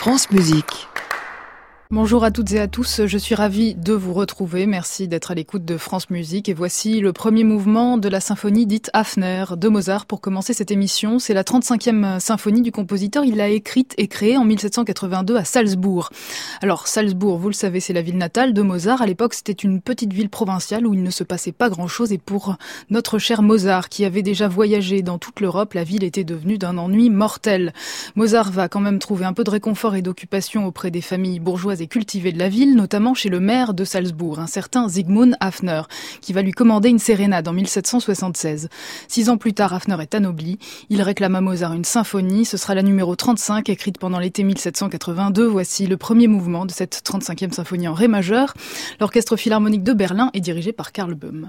France Musique. Bonjour à toutes et à tous, je suis ravie de vous retrouver, merci d'être à l'écoute de France Musique et voici le premier mouvement de la symphonie dite Hafner de Mozart. Pour commencer cette émission, c'est la 35e symphonie du compositeur, il l'a écrite et créée en 1782 à Salzbourg. Alors Salzbourg, vous le savez, c'est la ville natale de Mozart, à l'époque c'était une petite ville provinciale où il ne se passait pas grand chose et pour notre cher Mozart qui avait déjà voyagé dans toute l'Europe, la ville était devenue d'un ennui mortel. Mozart va quand même trouver un peu de réconfort et d'occupation auprès des familles bourgeoises et cultivées de la ville, notamment chez le maire de Salzbourg, un certain Siegmund Hafner, qui va lui commander une sérénade en 1776. 6 ans plus tard, Hafner est anobli. Il réclame à Mozart une symphonie. Ce sera la numéro 35, écrite pendant l'été 1782. Voici le premier mouvement de cette 35e symphonie en ré majeur. L'Orchestre philharmonique de Berlin est dirigé par Karl Böhm.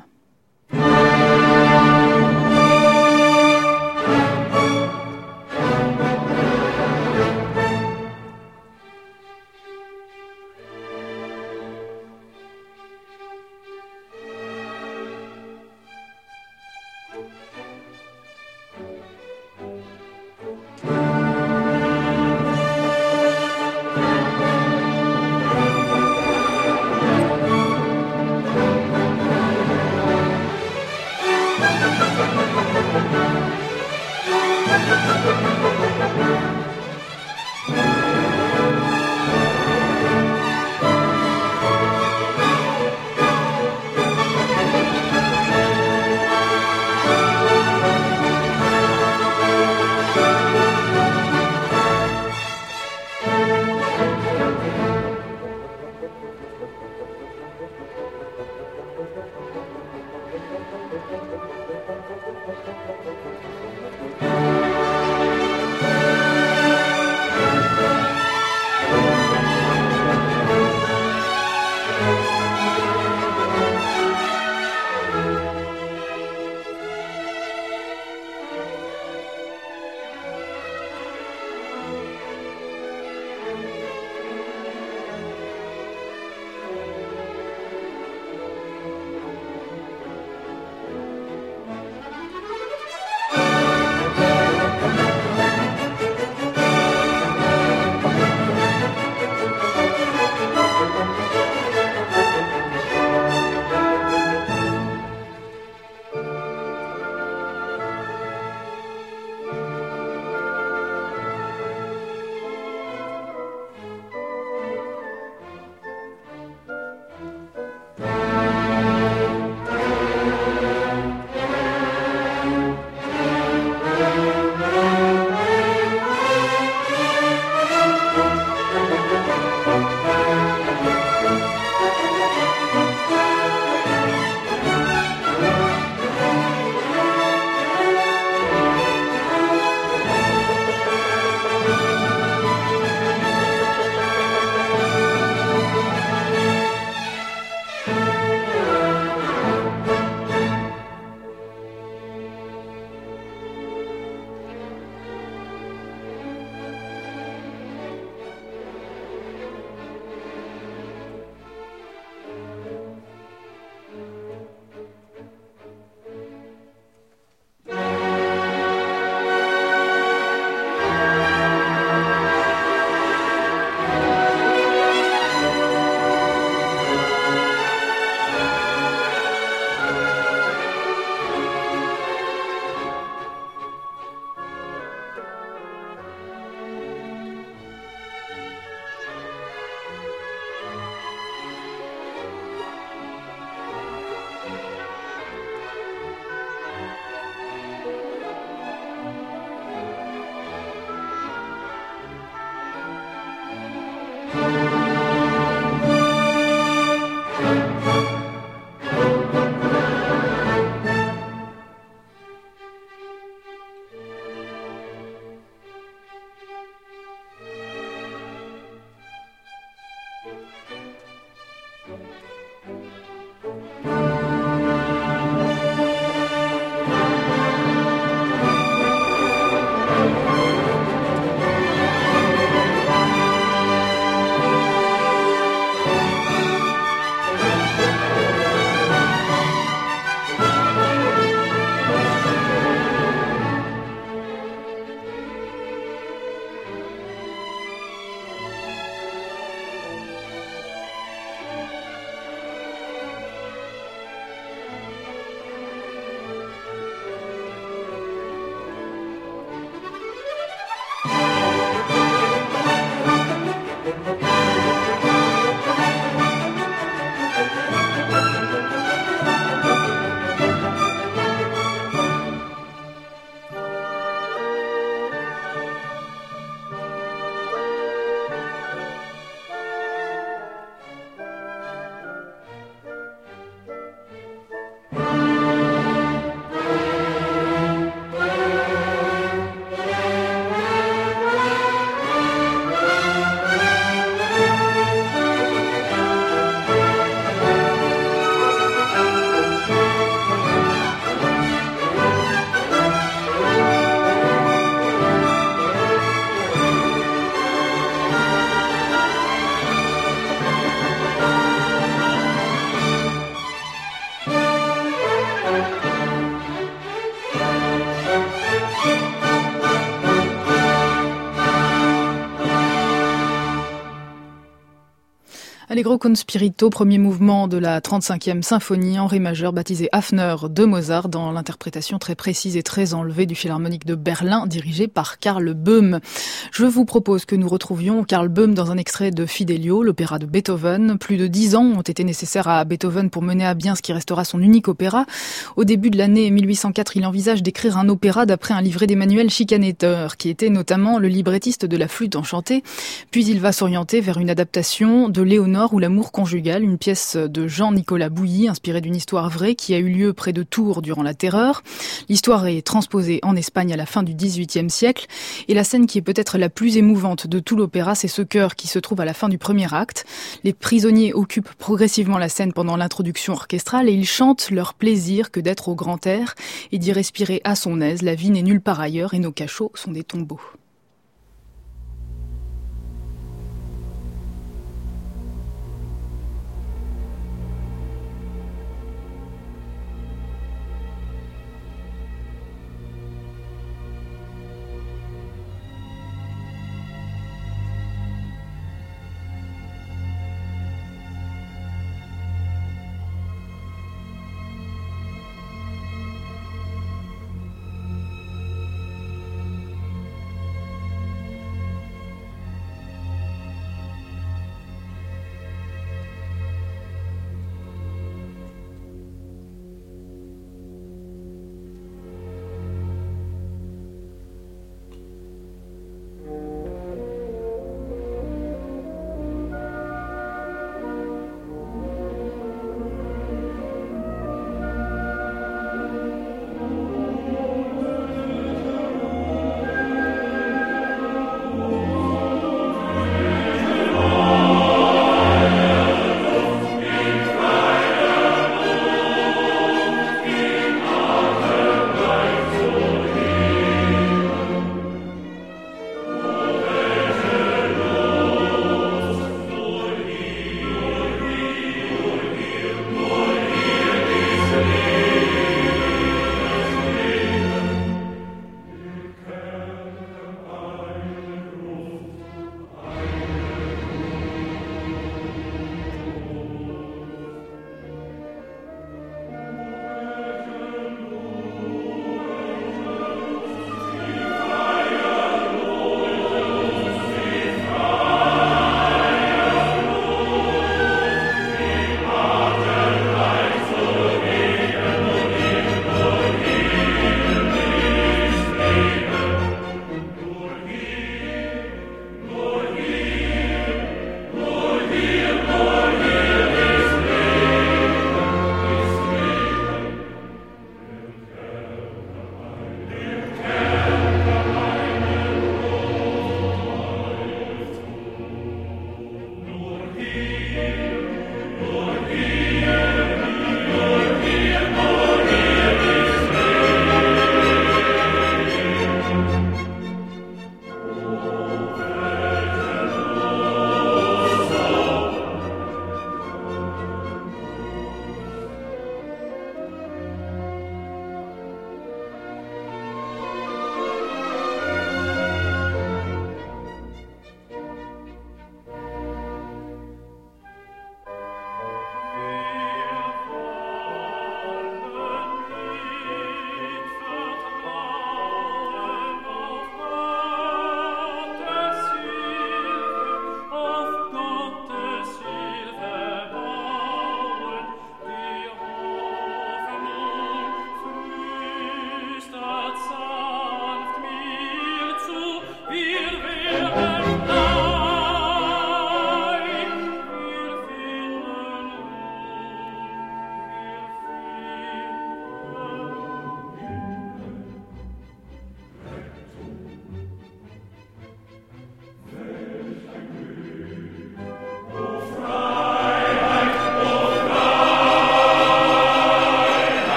Allegro con spirito, premier mouvement de la 35e symphonie en ré majeur baptisée Hafner de Mozart dans l'interprétation très précise et très enlevée du Philharmonique de Berlin dirigé par Karl Böhm. Je vous propose que nous retrouvions Karl Böhm dans un extrait de Fidelio, l'opéra de Beethoven. Plus de 10 ans ont été nécessaires à Beethoven pour mener à bien ce qui restera son unique opéra. Au début de l'année 1804, il envisage d'écrire un opéra d'après un livret d'Emmanuel Schikaneder, qui était notamment le librettiste de la Flûte enchantée. Puis il va s'orienter vers une adaptation de Léonore ou l'amour conjugal, une pièce de Jean-Nicolas Bouilly, inspirée d'une histoire vraie qui a eu lieu près de Tours durant la Terreur. L'histoire est transposée en Espagne à la fin du XVIIIe siècle, et la scène qui est peut-être la plus émouvante de tout l'opéra, c'est ce chœur qui se trouve à la fin du premier acte. Les prisonniers occupent progressivement la scène pendant l'introduction orchestrale et ils chantent leur plaisir que d'être au grand air et d'y respirer à son aise. La vie n'est nulle part ailleurs et nos cachots sont des tombeaux.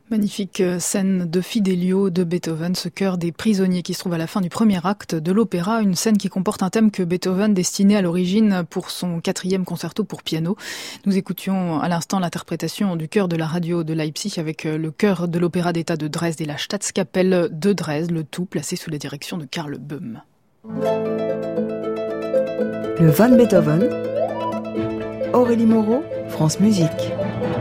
Magnifique scène de Fidelio de Beethoven, ce chœur des prisonniers qui se trouve à la fin du premier acte de l'opéra, une scène qui comporte un thème que Beethoven destinait à l'origine pour son 4e concerto pour piano. Nous écoutions à l'instant l'interprétation du chœur de la radio de Leipzig avec le chœur de l'opéra d'État de Dresde et la Staatskapelle de Dresde, le tout placé sous la direction de Karl Böhm. Le Von Beethoven, Aurélie Moreau, France Musique.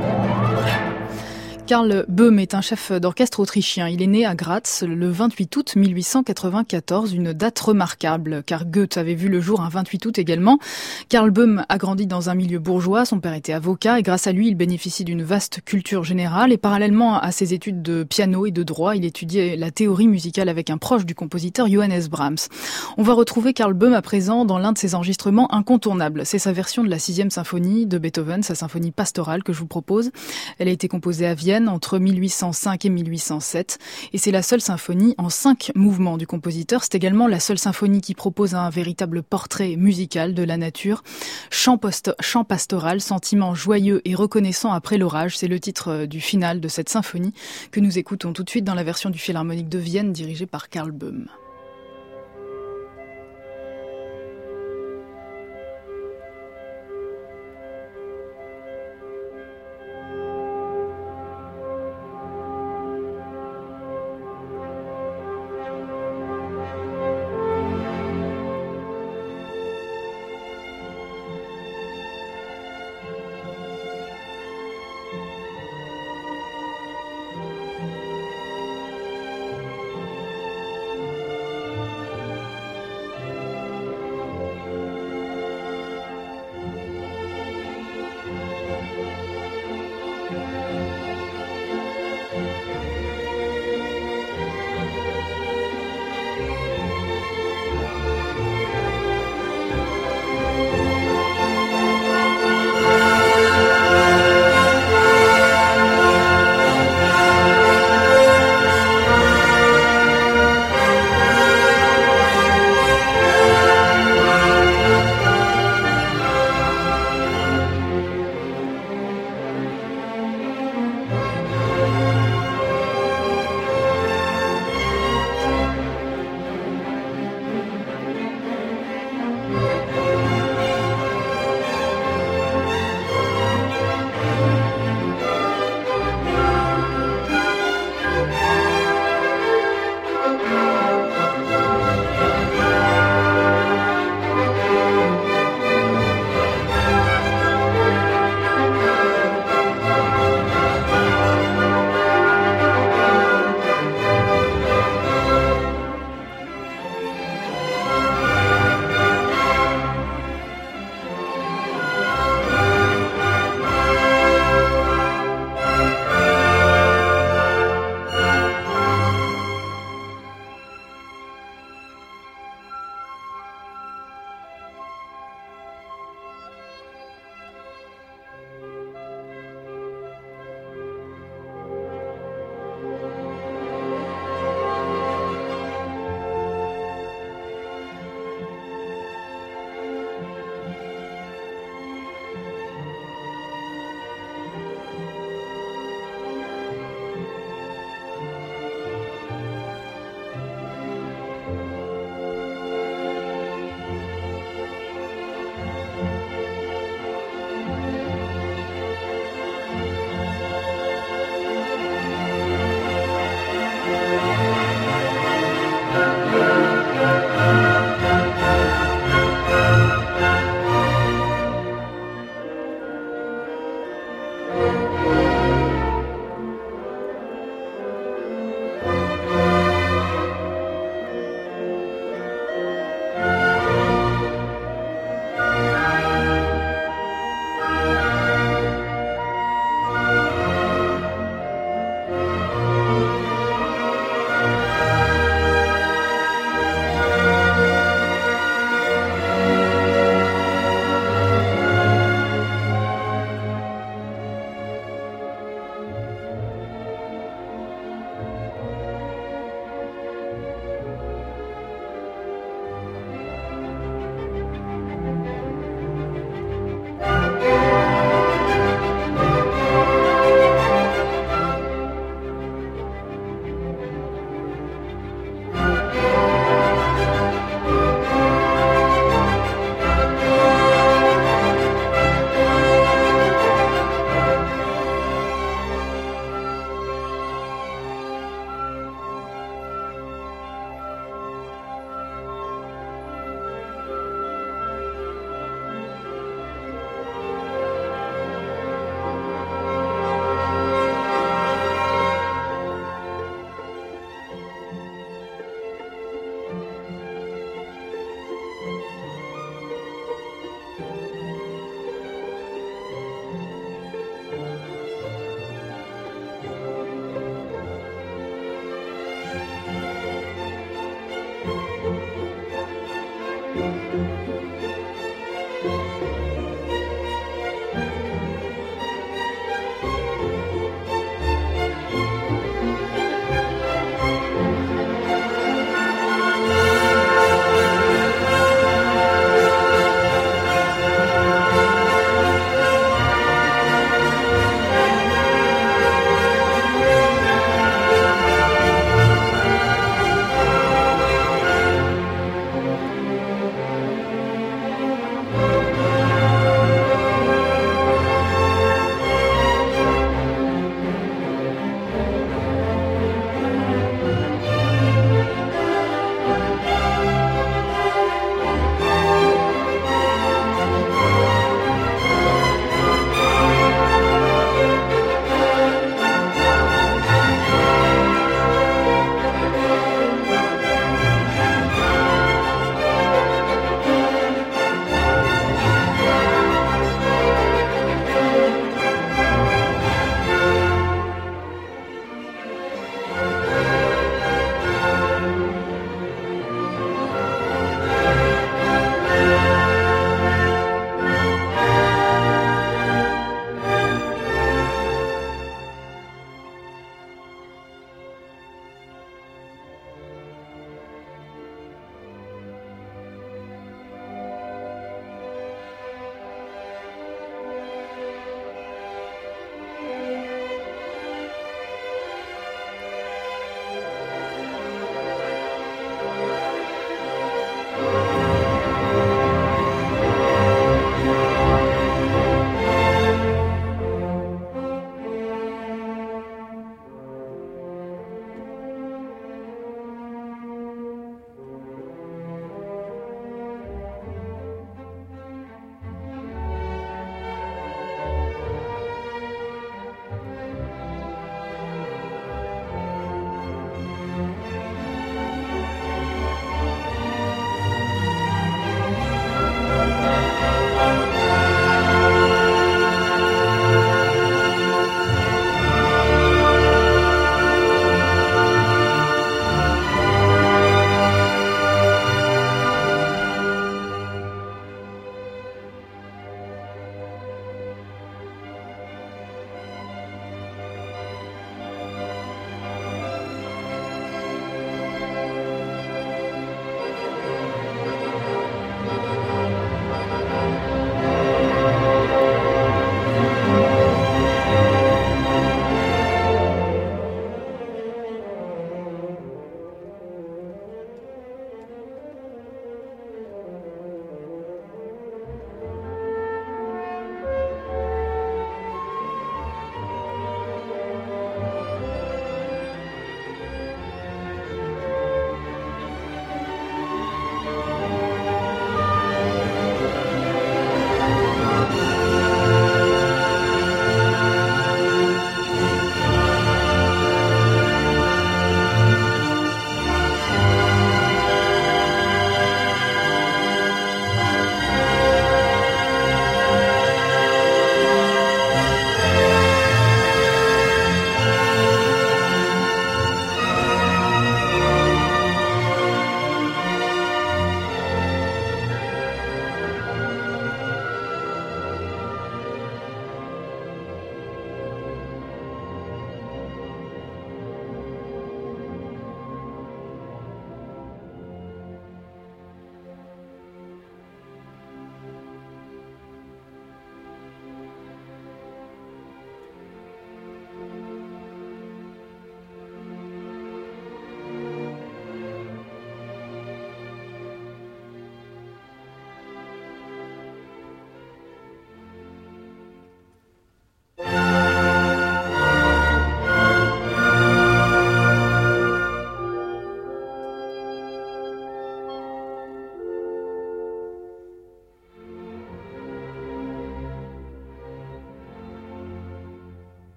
Karl Böhm est un chef d'orchestre autrichien. Il est né à Graz le 28 août 1894, une date remarquable, car Goethe avait vu le jour un 28 août également. Karl Böhm a grandi dans un milieu bourgeois, son père était avocat, et grâce à lui, il bénéficie d'une vaste culture générale. Et parallèlement à ses études de piano et de droit, il étudiait la théorie musicale avec un proche du compositeur Johannes Brahms. On va retrouver Karl Böhm à présent dans l'un de ses enregistrements incontournables. C'est sa version de la 6e symphonie de Beethoven, sa symphonie pastorale que je vous propose. Elle a été composée à Vienne entre 1805 et 1807, et c'est la seule symphonie en 5 mouvements du compositeur. C'est également la seule symphonie qui propose un véritable portrait musical de la nature. Chant pastoral, sentiment joyeux et reconnaissant après l'orage, c'est le titre du final de cette symphonie que nous écoutons tout de suite dans la version du Philharmonique de Vienne dirigée par Karl Böhm.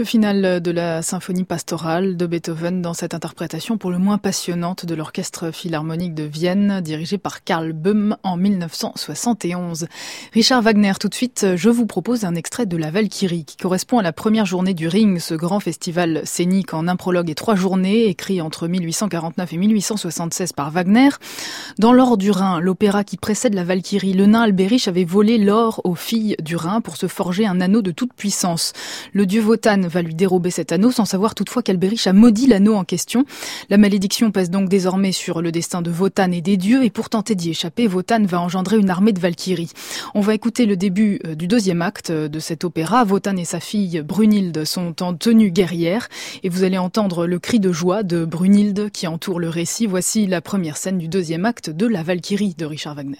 Le final de la symphonie pastorale de Beethoven dans cette interprétation pour le moins passionnante de l'Orchestre philharmonique de Vienne, dirigé par Karl Böhm en 1971. Richard Wagner, tout de suite, je vous propose un extrait de La Valkyrie, qui correspond à la première journée du Ring, ce grand festival scénique en un prologue et 3 journées, écrit entre 1849 et 1876 par Wagner. Dans l'or du Rhin, l'opéra qui précède La Valkyrie, le nain Albéric avait volé l'or aux filles du Rhin pour se forger un anneau de toute puissance. Le dieu Wotan va lui dérober cet anneau sans savoir toutefois qu'Albéric a maudit l'anneau en question. La malédiction pèse donc désormais sur le destin de Wotan et des dieux et pour tenter d'y échapper, Wotan va engendrer une armée de Valkyries. On va écouter le début du 2e acte de cet opéra. Wotan et sa fille Brunhilde sont en tenue guerrière et vous allez entendre le cri de joie de Brunhilde qui entoure le récit. Voici la première scène du 2e acte de La Valkyrie de Richard Wagner.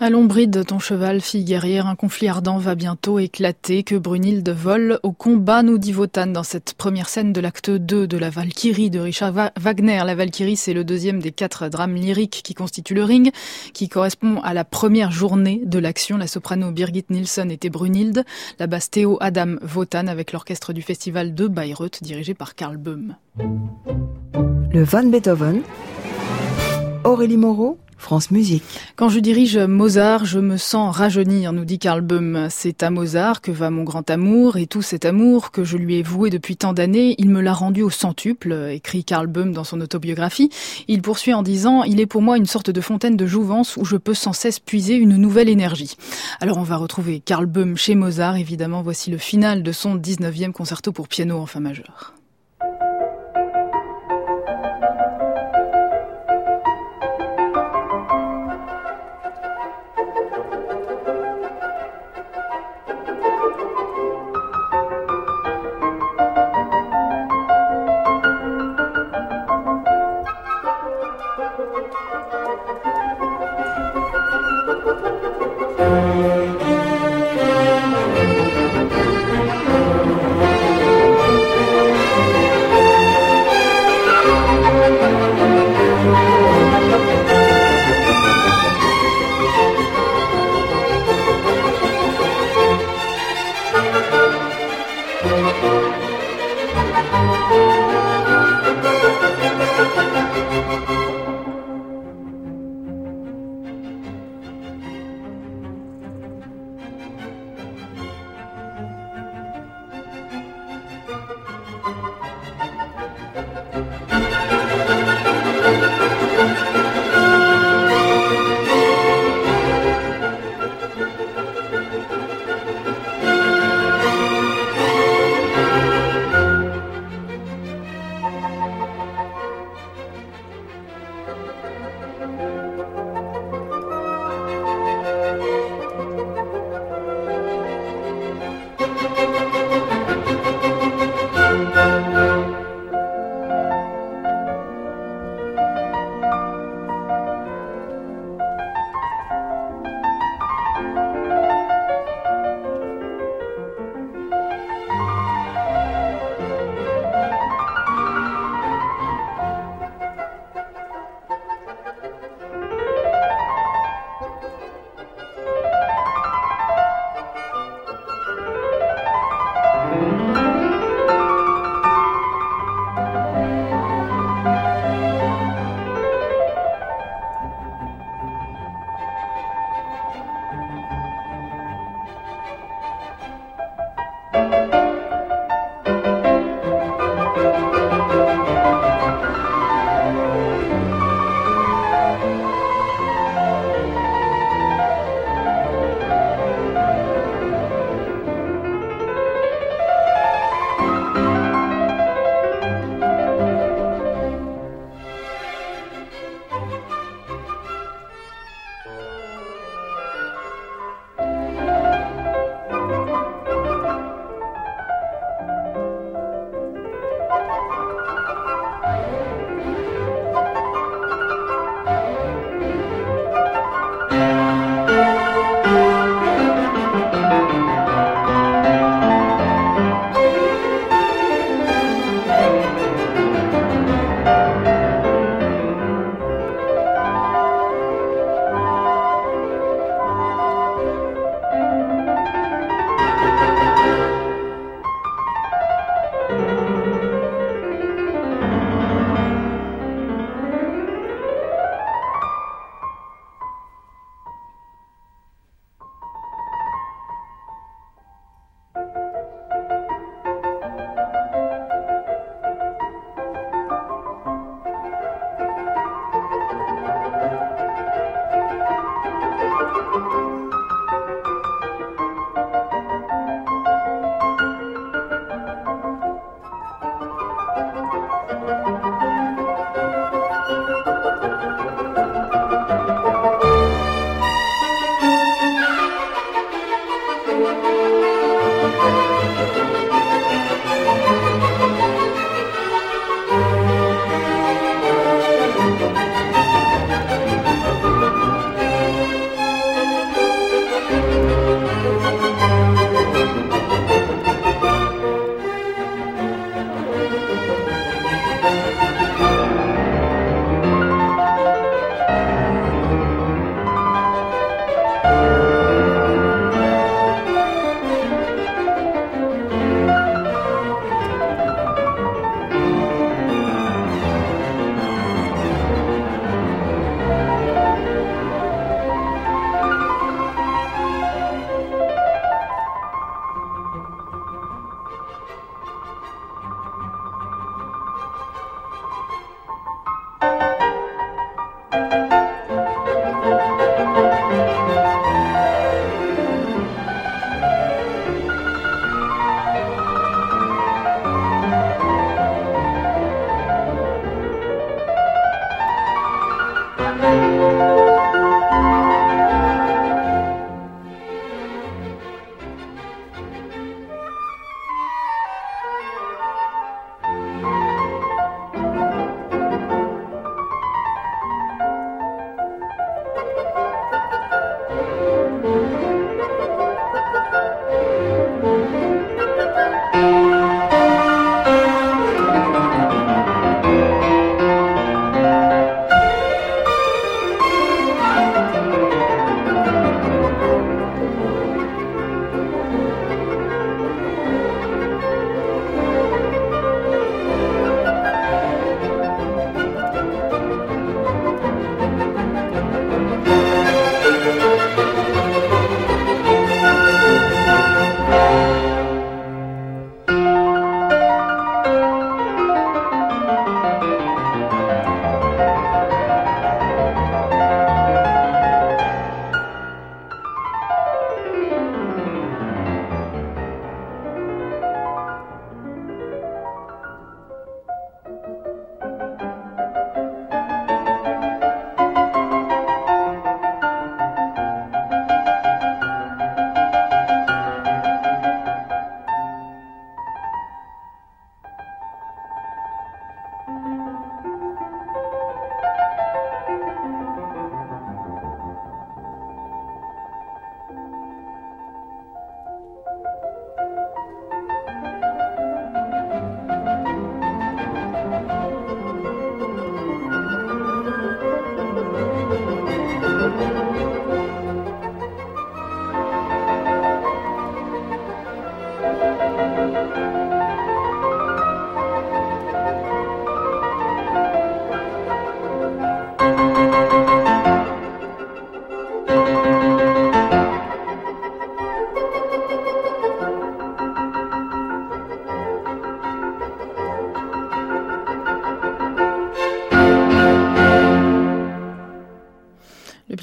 Allons bride ton cheval, fille guerrière, un conflit ardent va bientôt éclater, que Brunhilde vole au combat, nous dit Wotan dans cette première scène de l'acte 2 de la Valkyrie de Richard Wagner. La Valkyrie, c'est le deuxième des 4 drames lyriques qui constituent le Ring, qui correspond à la première journée de l'action. La soprano Birgit Nilsson était Brunhilde, la basse Theo Adam Wotan avec l'orchestre du festival de Bayreuth dirigé par Karl Böhm. Le Van Beethoven, Aurélie Moreau, France Musique. Quand je dirige Mozart, je me sens rajeunir, nous dit Karl Böhm. C'est à Mozart que va mon grand amour, et tout cet amour que je lui ai voué depuis tant d'années, il me l'a rendu au centuple, écrit Karl Böhm dans son autobiographie. Il poursuit en disant « Il est pour moi une sorte de fontaine de jouvence où je peux sans cesse puiser une nouvelle énergie ». Alors on va retrouver Karl Böhm chez Mozart, évidemment. Voici le final de son 19e concerto pour piano en fa majeur.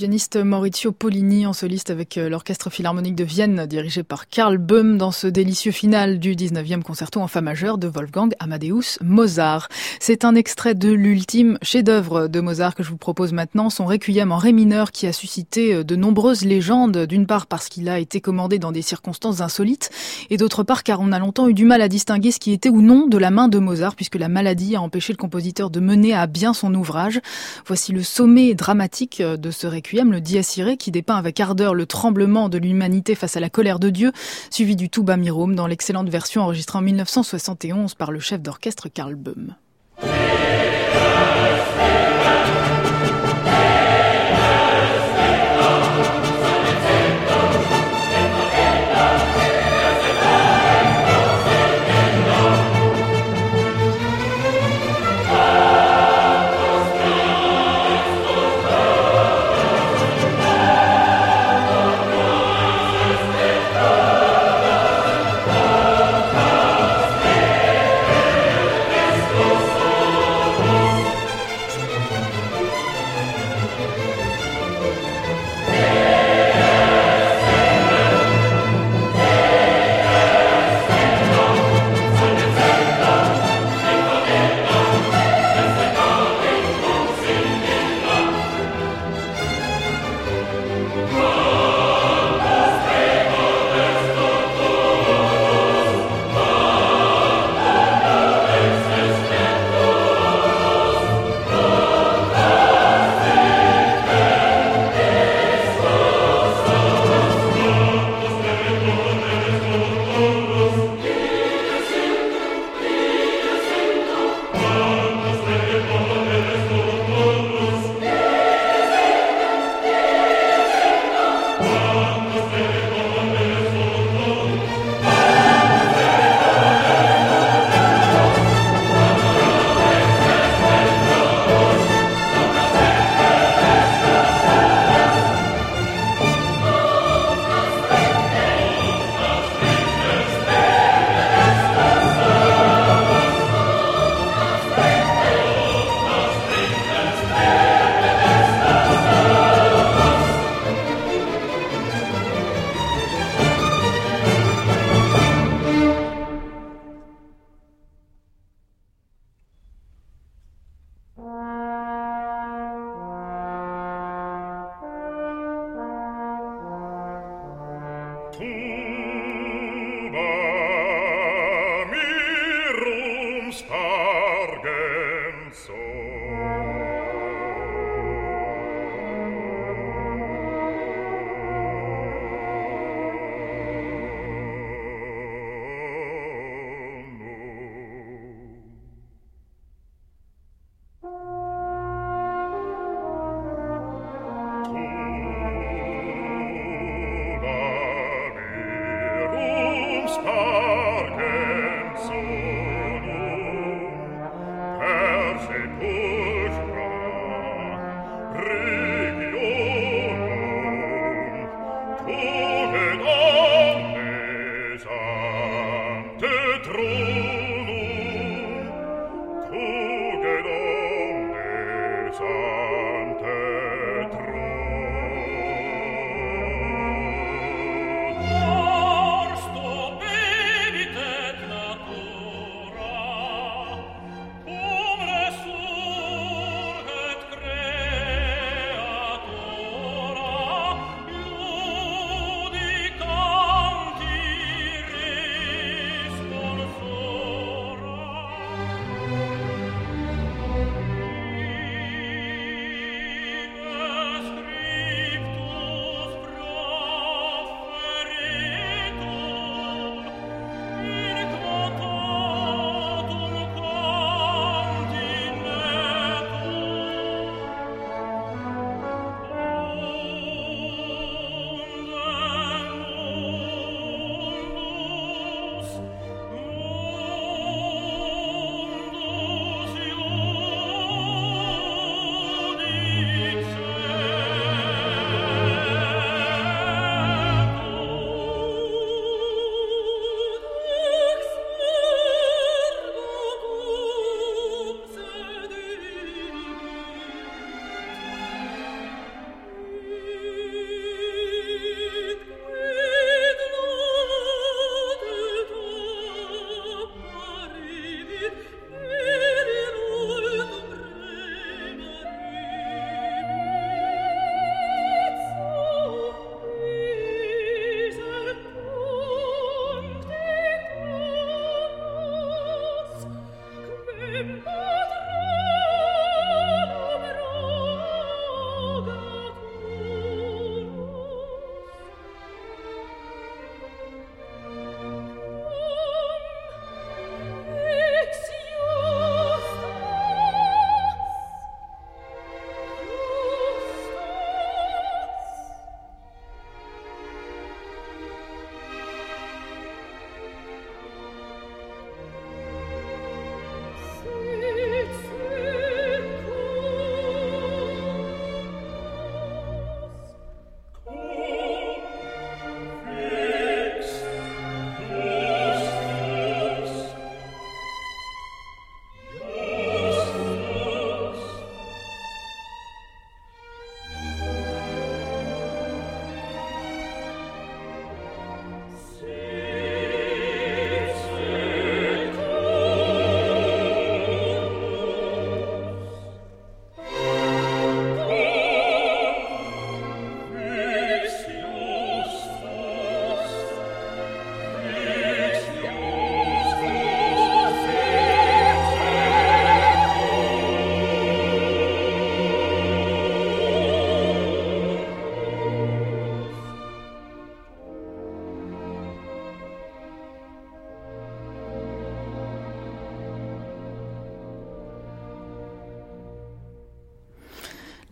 pianiste Maurizio Pollini en soliste avec l'Orchestre Philharmonique de Vienne dirigé par Karl Böhm dans ce délicieux final du 19e concerto en fa majeur de Wolfgang Amadeus Mozart. C'est un extrait de l'ultime chef-d'œuvre de Mozart que je vous propose maintenant, son Requiem en ré mineur qui a suscité de nombreuses légendes, d'une part parce qu'il a été commandé dans des circonstances insolites et d'autre part car on a longtemps eu du mal à distinguer ce qui était ou non de la main de Mozart puisque la maladie a empêché le compositeur de mener à bien son ouvrage. Voici le sommet dramatique de ce requiem, le Dies Irae, qui dépeint avec ardeur le tremblement de l'humanité face à la colère de Dieu, suivi du Tuba Mirum dans l'excellente version enregistrée en 1971 par le chef d'orchestre Karl Böhm.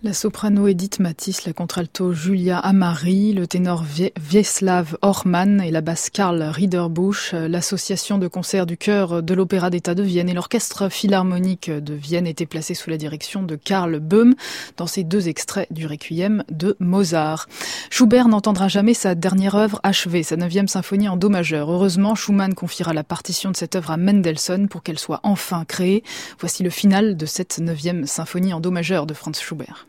La soprano Edith Matisse, la contralto Julia Amari, le ténor Wieslaw Hormann et la basse Karl Riederbusch, l'association de concert du chœur de l'Opéra d'État de Vienne et l'orchestre philharmonique de Vienne étaient placés sous la direction de Karl Böhm dans ces 2 extraits du Requiem de Mozart. Schubert n'entendra jamais sa dernière œuvre achevée, sa 9e symphonie en do majeur. Heureusement, Schumann confiera la partition de cette œuvre à Mendelssohn pour qu'elle soit enfin créée. Voici le final de cette 9e symphonie en do majeur de Franz Schubert.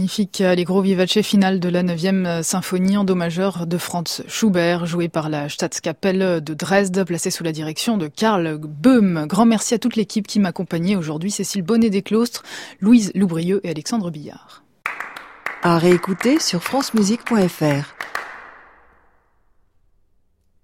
magnifique Allegro vivace finale de la 9e symphonie en do majeur de Franz Schubert, jouée par la Staatskapelle de Dresde, placée sous la direction de Karl Böhm. Grand merci à toute l'équipe qui m'accompagnait aujourd'hui, Cécile Bonnet-Desclostres, Louise Loubrieux et Alexandre Billard. À réécouter sur francemusique.fr.